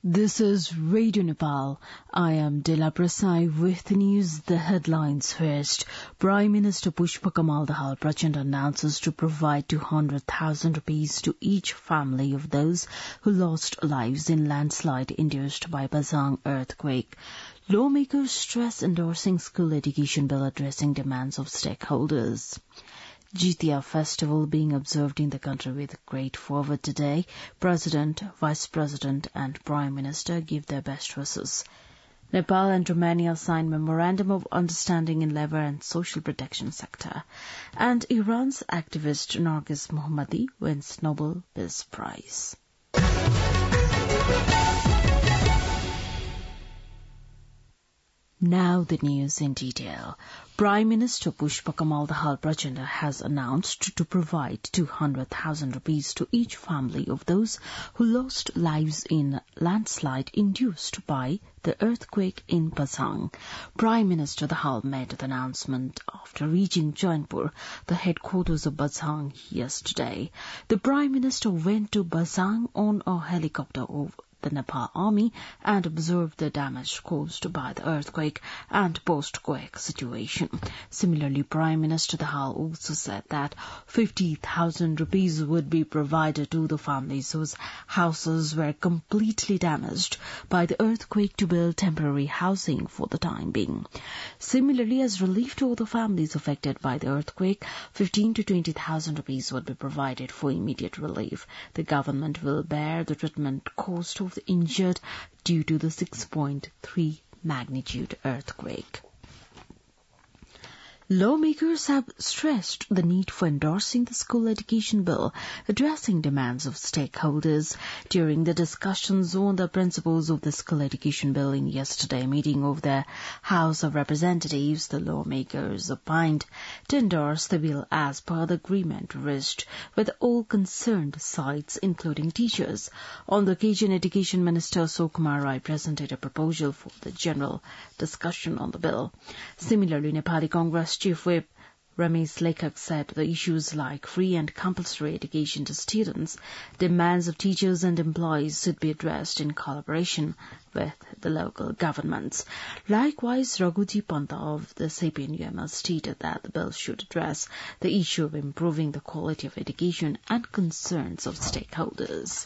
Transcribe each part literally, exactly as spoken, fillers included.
This is Radio Nepal. I am Dela Prasai with the news. The headlines first. Prime Minister Pushpakamal Dahal Prachand announces to provide two hundred thousand rupees to each family of those who lost lives in landslide induced by Bazang earthquake. Lawmakers stress endorsing school education bill addressing demands of stakeholders. Jitiya festival being observed in the country with great fervour today. President, Vice President and Prime Minister give their best wishes. Nepal and Romania signed Memorandum of Understanding in Labour and Social Protection sector. And Iran's activist Nargis Mohammadi wins Nobel Peace Prize. Now the news in detail. Prime Minister Pushpakamal Dahal Prachand has announced to provide two hundred thousand rupees to each family of those who lost lives in landslide induced by the earthquake in Bazang. Prime Minister Dahal made the announcement after reaching Jaunpur, the headquarters of Bazang, yesterday. The Prime Minister went to Bazang on a helicopter over the Nepal Army and observed the damage caused by the earthquake and post-quake situation. Similarly, Prime Minister Dahal also said that fifty thousand rupees would be provided to the families whose houses were completely damaged by the earthquake to build temporary housing for the time being. Similarly, as relief to all the families affected by the earthquake, fifteen to twenty thousand rupees would be provided for immediate relief. The government will bear the treatment cost of the injured due to the six point three magnitude earthquake. Lawmakers have stressed the need for endorsing the school education bill, addressing demands of stakeholders. During the discussions on the principles of the school education bill in yesterday's meeting of the House of Representatives, the lawmakers opined to endorse the bill as per the agreement reached with all concerned sides, including teachers. On the occasion, Education Minister Sukumar Rai presented a proposal for the general discussion on the bill. Similarly, Nepali Congress Chief Whip Ramesh Lekhak said the issues like free and compulsory education to students, demands of teachers and employees should be addressed in collaboration with the local governments. Likewise, Raghuji Panta of the C P N U M L stated that the bill should address the issue of improving the quality of education and concerns of stakeholders.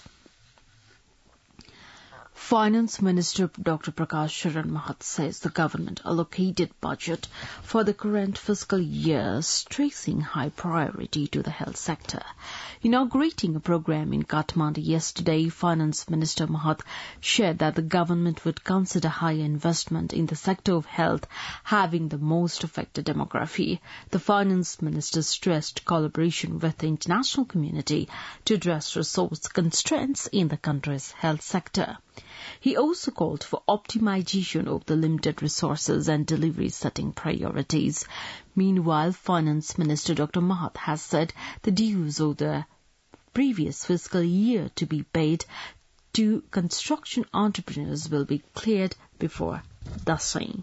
Finance Minister Doctor Prakash Sharan Mahat says the government allocated budget for the current fiscal year, stressing high priority to the health sector. Inaugurating a program in Kathmandu yesterday, Finance Minister Mahat shared that the government would consider higher investment in the sector of health, having the most affected demography. The Finance Minister stressed collaboration with the international community to address resource constraints in the country's health sector. He also called for optimization of the limited resources and delivery setting priorities. Meanwhile, Finance Minister Doctor Mahat has said the dues of the previous fiscal year to be paid to construction entrepreneurs will be cleared before Dasai.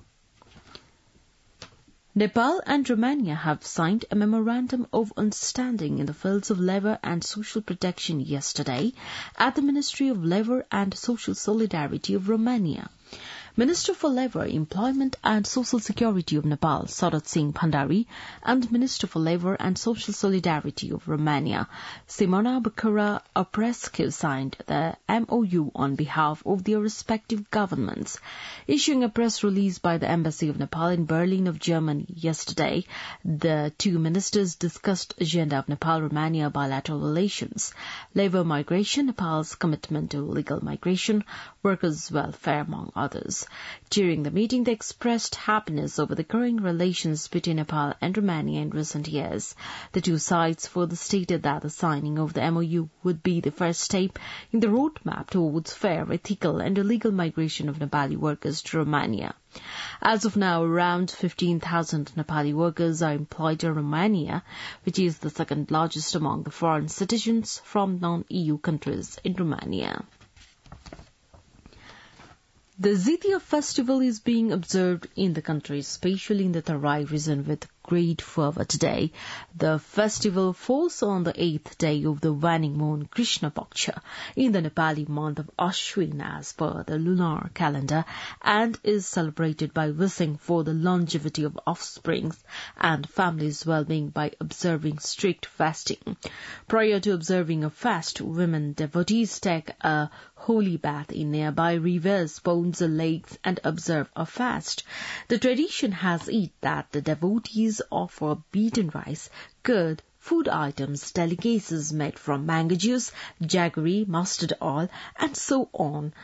Nepal and Romania have signed a Memorandum of Understanding in the fields of labour and social protection yesterday at the Ministry of Labour and Social Solidarity of Romania. Minister for Labour, Employment and Social Security of Nepal, Sarat Singh Bhandari, and Minister for Labour and Social Solidarity of Romania, Simona Bucura Oprescu, signed the M O U on behalf of their respective governments. Issuing a press release by the Embassy of Nepal in Berlin of Germany yesterday, the two ministers discussed agenda of Nepal-Romania bilateral relations, labour migration, Nepal's commitment to legal migration, workers' welfare, among others. During the meeting, they expressed happiness over the growing relations between Nepal and Romania in recent years. The two sides further stated that the signing of the M O U would be the first step in the roadmap towards fair, ethical and illegal migration of Nepali workers to Romania. As of now, around fifteen thousand Nepali workers are employed in Romania, which is the second largest among the foreign citizens from non-E U countries in Romania. The Jitiya festival is being observed in the country, especially in the Tarai region, with great fervor today. The festival falls on the eighth day of the waning moon Krishna Paksha in the Nepali month of Ashwin as per the lunar calendar, and is celebrated by wishing for the longevity of offspring and families' well-being by observing strict fasting. Prior to observing a fast, women devotees take a holy bath in nearby rivers, ponds, or lakes and observe a fast. The tradition has it that the devotees offer beaten rice, curd, food items, delicacies made from mango juice, jaggery, mustard oil, and so on,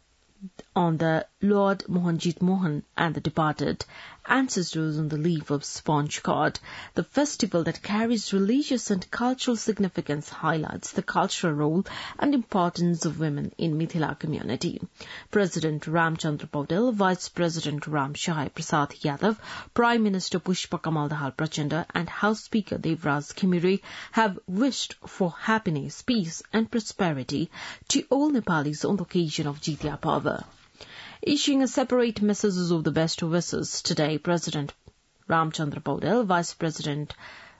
on the Lord Mohanjit Mohan and the departed ancestors on the leaf of sponge cord. The festival that carries religious and cultural significance highlights the cultural role and importance of women in Mithila community. President Ramchandra Paudel, Vice President Ram Shahai Prasad Yadav, Prime Minister Pushpa Kamal Dahal Prachanda and House Speaker Devraj Khimiri have wished for happiness, peace and prosperity to all Nepalis on the occasion of Jitya Parva. Issuing a separate messages of the best wishes today, President Ramchandra Paudel, Vice President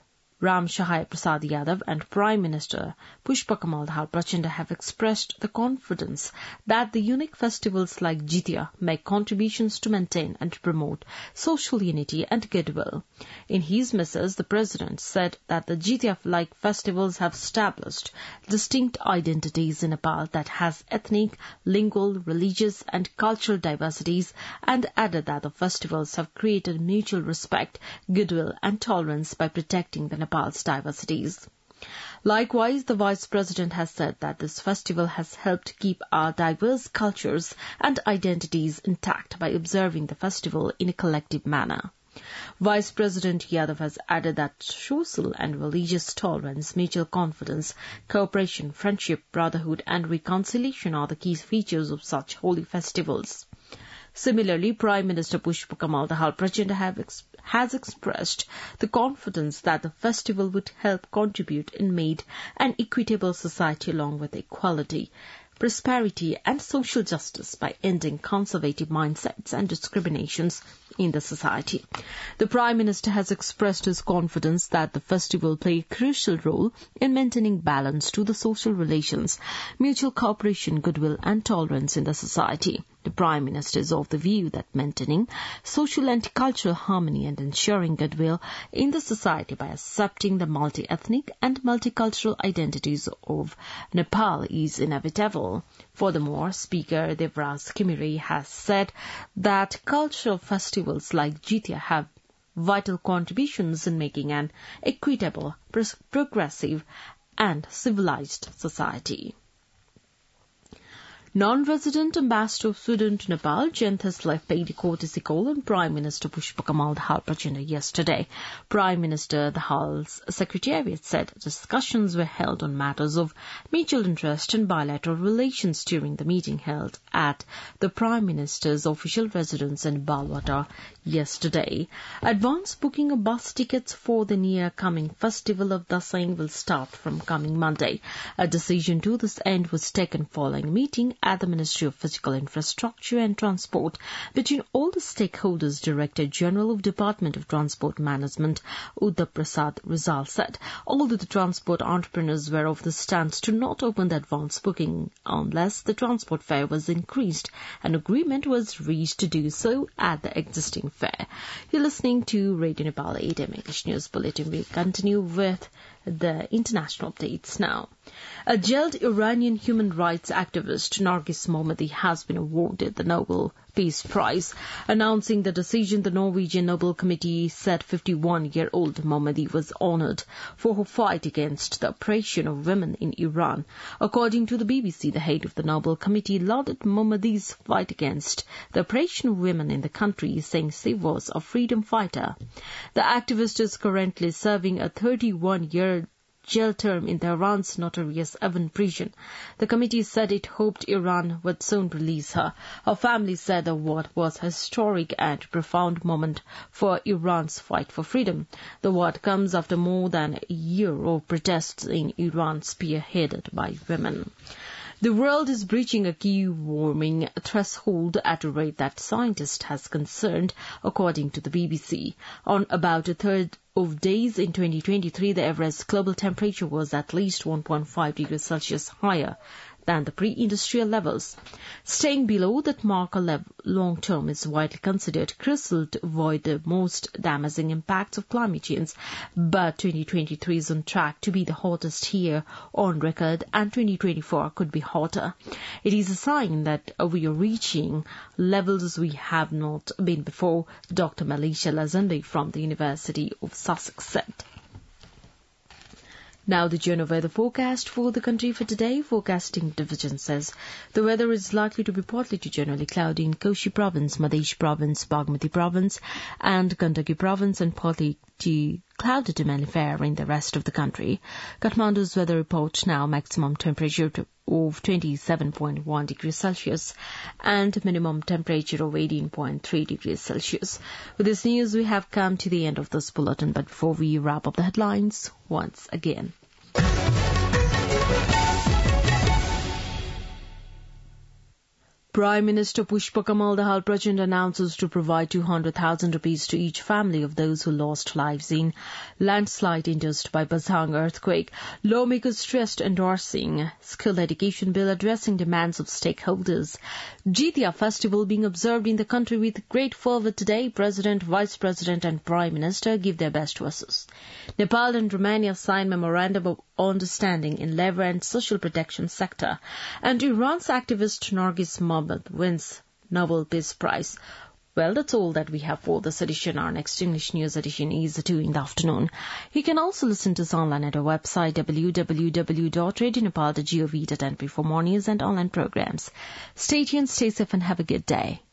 Ram Shahai Prasad Yadav and Prime Minister Pushpa Kamal Dahal Prachanda have expressed the confidence that the unique festivals like Jitya make contributions to maintain and promote social unity and goodwill. In his message, the President said that the Jitya-like festivals have established distinct identities in Nepal that has ethnic, lingual, religious and cultural diversities, and added that the festivals have created mutual respect, goodwill and tolerance by protecting the Nepal's diversities. Likewise, the Vice President has said that this festival has helped keep our diverse cultures and identities intact by observing the festival in a collective manner. Vice President Yadav has added that social and religious tolerance, mutual confidence, cooperation, friendship, brotherhood and reconciliation are the key features of such holy festivals. Similarly, Prime Minister Pushpa Kamal Dahal Prachanda have ex- has expressed the confidence that the festival would help contribute in made an equitable society along with equality, prosperity and social justice by ending conservative mindsets and discriminations in the society. The Prime Minister has expressed his confidence that the festival will play a crucial role in maintaining balance to the social relations, mutual cooperation, goodwill and tolerance in the society. The Prime Minister is of the view that maintaining social and cultural harmony and ensuring goodwill in the society by accepting the multi-ethnic and multicultural identities of Nepal is inevitable. Furthermore, Speaker Devraj Khimiri has said that cultural festivals like Jitya have vital contributions in making an equitable, progressive and civilized society. Non-resident ambassador of Sweden to Nepal, Jane Thisleff, paid a courtesy call on Prime Minister Pushpa Kamal Dahal Prachanda yesterday. Prime Minister Dahal's secretariat said discussions were held on matters of mutual interest and bilateral relations during the meeting held at the Prime Minister's official residence in Balwata yesterday. Advance booking of bus tickets for the near-coming festival of Dasain will start from coming Monday. A decision to this end was taken following a meeting at the Ministry of Physical Infrastructure and Transport between all the stakeholders. Director General of Department of Transport Management, Uddhav Prasad Rizal, said although the transport entrepreneurs were of the stance to not open the advance booking unless the transport fare was increased, an agreement was reached to do so at the existing fare. You're listening to Radio Nepal eight A M English News Bulletin. We continue with the international updates now. A jailed Iranian human rights activist, Nargis Mohammadi, has been awarded the Nobel Peace Prize. Announcing the decision, the Norwegian Nobel Committee said fifty-one-year-old Mohammadi was honored for her fight against the oppression of women in Iran. According to the B B C, the head of the Nobel Committee lauded Mohammadi's fight against the oppression of women in the country, saying she was a freedom fighter. The activist is currently serving a thirty-one-year jail term in Tehran's notorious Evin prison. The committee said it hoped Iran would soon release her. Her family said the award was a historic and profound moment for Iran's fight for freedom. The award comes after more than a year of protests in Iran spearheaded by women. The world is breaching a key warming threshold at a rate that scientists has concerned, according to the B B C. On about a third of days in twenty twenty-three, the average global temperature was at least one point five degrees Celsius higher than the pre-industrial levels. Staying below that marker level long term is widely considered crucial to avoid the most damaging impacts of climate change. But twenty twenty-three is on track to be the hottest year on record, and twenty twenty-four could be hotter. It is a sign that we are reaching levels we have not been before, Doctor Malisha Lazande from the University of Sussex said. Now the general weather forecast for the country for today. Forecasting division says the weather is likely to be partly to generally cloudy in Koshi Province, Madhya Province, Bagmati Province and Gandaki Province, and partly to cloudy to mainly fair in the rest of the country. Kathmandu's weather report now maximum temperature of twenty-seven point one degrees Celsius and minimum temperature of eighteen point three degrees Celsius. With this news, we have come to the end of this bulletin, but before we wrap up the headlines, once again. Prime Minister Pushpa Kamal Dahal Prachand announces to provide two hundred thousand rupees to each family of those who lost lives in landslide induced by Bazhang earthquake. Lawmakers stressed endorsing skill education bill addressing demands of stakeholders. Jithiya festival being observed in the country with great fervour today. President, Vice President and Prime Minister give their best wishes. Nepal and Romania signed memorandum of understanding in labour and social protection sector. And Iran's activist Nargis Mohammad wins Nobel Peace Prize. Well, that's all that we have for this edition. Our next English news edition is at two in the afternoon. You can also listen to us online at our website w w w dot radio nepal dot gov dot n p for more news and online programs. Stay tuned, stay safe and have a good day.